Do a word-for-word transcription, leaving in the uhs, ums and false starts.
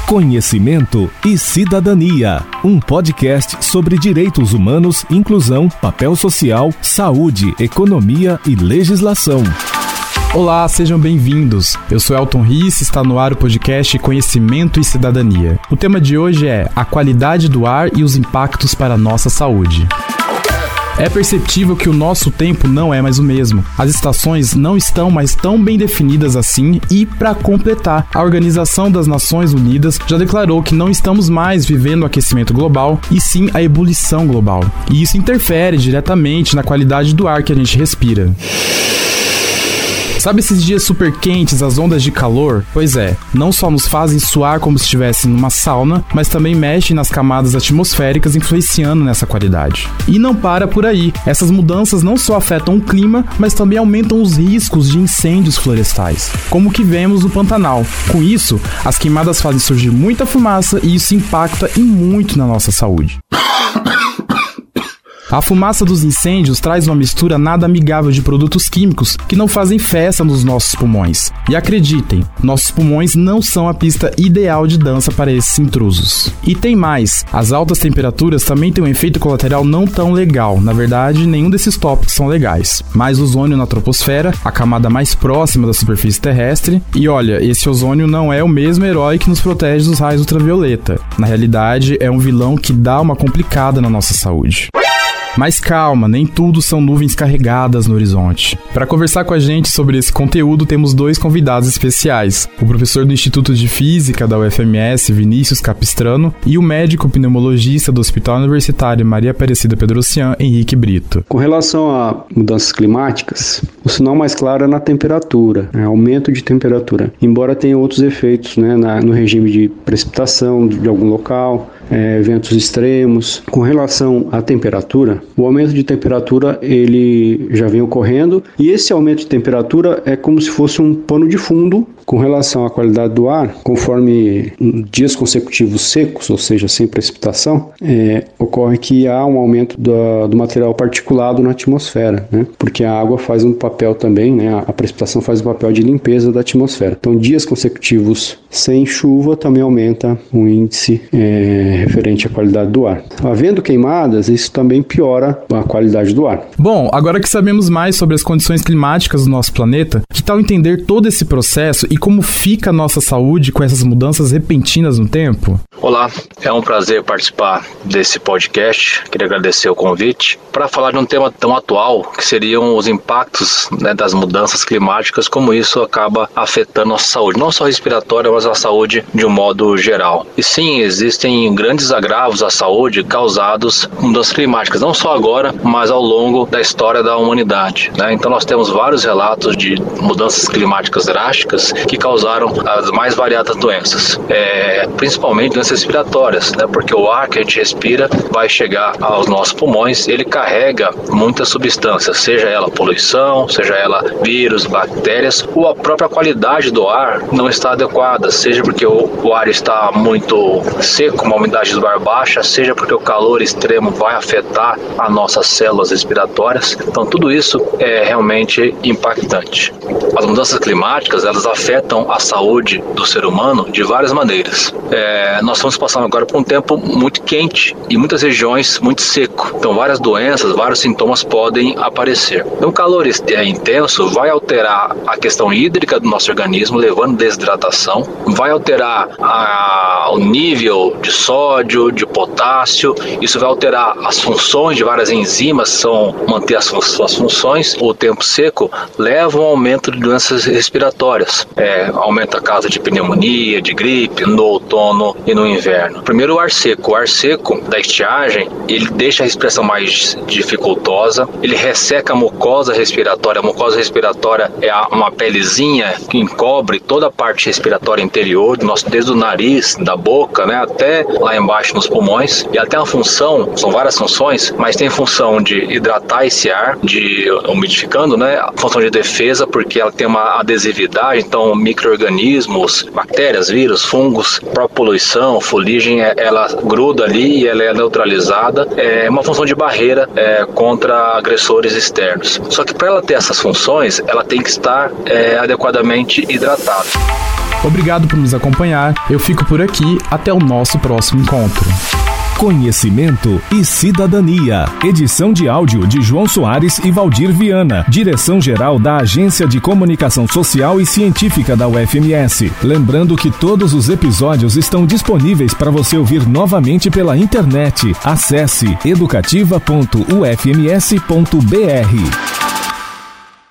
Conhecimento e Cidadania, um podcast sobre direitos humanos, inclusão, papel social, saúde, economia e legislação. Olá, sejam bem-vindos. Eu sou Elton Riss, está no ar o podcast Conhecimento e Cidadania. O tema de hoje é a qualidade do ar e os impactos para a nossa saúde. É perceptível que o nosso tempo não é mais o mesmo. As estações não estão mais tão bem definidas assim e, para completar, a Organização das Nações Unidas já declarou que não estamos mais vivendo o aquecimento global e sim a ebulição global. E isso interfere diretamente na qualidade do ar que a gente respira. Sabe esses dias super quentes, as ondas de calor? Pois é, não só nos fazem suar como se estivesse numa sauna, mas também mexem nas camadas atmosféricas, influenciando nessa qualidade. E não para por aí. Essas mudanças não só afetam o clima, mas também aumentam os riscos de incêndios florestais, como o que vemos no Pantanal. Com isso, as queimadas fazem surgir muita fumaça e isso impacta e muito na nossa saúde. A fumaça dos incêndios traz uma mistura nada amigável de produtos químicos que não fazem festa nos nossos pulmões. E acreditem, nossos pulmões não são a pista ideal de dança para esses intrusos. E tem mais, as altas temperaturas também têm um efeito colateral não tão legal. Na verdade, nenhum desses tópicos são legais. Mais ozônio na troposfera, a camada mais próxima da superfície terrestre. E olha, esse ozônio não é o mesmo herói que nos protege dos raios ultravioleta. Na realidade, é um vilão que dá uma complicada na nossa saúde. Mas calma, nem tudo são nuvens carregadas no horizonte. Para conversar com a gente sobre esse conteúdo, temos dois convidados especiais. O professor do Instituto de Física da U F M S, Vinícius Capistrano, e o médico pneumologista do Hospital Universitário Maria Aparecida Pedrocian, Henrique Brito. Com relação a mudanças climáticas, o sinal mais claro é na temperatura, né, aumento de temperatura. Embora tenha outros efeitos, né, na, no regime de precipitação de algum local, É, eventos extremos. Com relação à temperatura, o aumento de temperatura ele já vem ocorrendo e esse aumento de temperatura é como se fosse um pano de fundo com relação à qualidade do ar. Conforme dias consecutivos secos, ou seja, sem precipitação, é, ocorre que há um aumento do, do material particulado na atmosfera, né? Porque a água faz um papel também, né? A precipitação faz um papel de limpeza da atmosfera. Então, dias consecutivos sem chuva também aumenta o índice é, referente à qualidade do ar. Havendo queimadas, isso também piora a qualidade do ar. Bom, agora que sabemos mais sobre as condições climáticas do nosso planeta, que tal entender todo esse processo e como fica a nossa saúde com essas mudanças repentinas no tempo? Olá, é um prazer participar desse podcast. Queria agradecer o convite para falar de um tema tão atual que seriam os impactos, né, das mudanças climáticas, como isso acaba afetando a nossa saúde, não só respiratória, mas a saúde de um modo geral. E sim, existem grandes agravos à saúde causados por mudanças climáticas, não só agora, mas ao longo da história da humanidade, né? Então nós temos vários relatos de mudanças climáticas drásticas que causaram as mais variadas doenças, é, principalmente doenças respiratórias, né? Porque o ar que a gente respira vai chegar aos nossos pulmões, ele carrega muitas substâncias, seja ela poluição, seja ela vírus, bactérias, ou a própria qualidade do ar não está adequada, seja porque o, o ar está muito seco, uma umidade do ar baixa, seja porque o calor extremo vai afetar as nossas células respiratórias. Então tudo isso é realmente impactante. As mudanças climáticas, elas afetam a saúde do ser humano de várias maneiras. É, nós estamos passando agora por um tempo muito quente e muitas regiões muito seco. Então várias doenças, vários sintomas podem aparecer. Então o calor é intenso vai alterar a questão hídrica do nosso organismo, levando desidratação, vai alterar a, o nível de sódio, de potássio, isso vai alterar as funções de várias enzimas, são manter as suas funções. O tempo seco leva a um aumento de doenças respiratórias, é, aumenta a causa de pneumonia, de gripe no outono e no inverno. Primeiro, o ar seco. O ar seco da estiagem, ele deixa a respiração mais dificultosa, ele resseca a mucosa respiratória. A mucosa respiratória é uma pelezinha que encobre toda a parte respiratória interior, do nosso, desde o nariz, da boca, né, até lá embaixo nos pulmões. E ela tem uma função, são várias funções, mas tem função de hidratar esse ar, de umidificando, né, a função de defesa, porque ela tem uma adesividade, então micro-organismos, bactérias, vírus, fungos, própria poluição, fuligem, ela gruda ali e ela é neutralizada. É uma função de barreira é, contra agressores externos. Só que para ela ter essas funções, ela tem que estar é, adequadamente hidratada. Obrigado por nos acompanhar. Eu fico por aqui. Até o nosso próximo encontro. Conhecimento e Cidadania. Edição de áudio de João Soares e Valdir Viana. Direção-geral da Agência de Comunicação Social e Científica da U F M S. Lembrando que todos os episódios estão disponíveis para você ouvir novamente pela internet. Acesse educativa ponto u f m s ponto b r.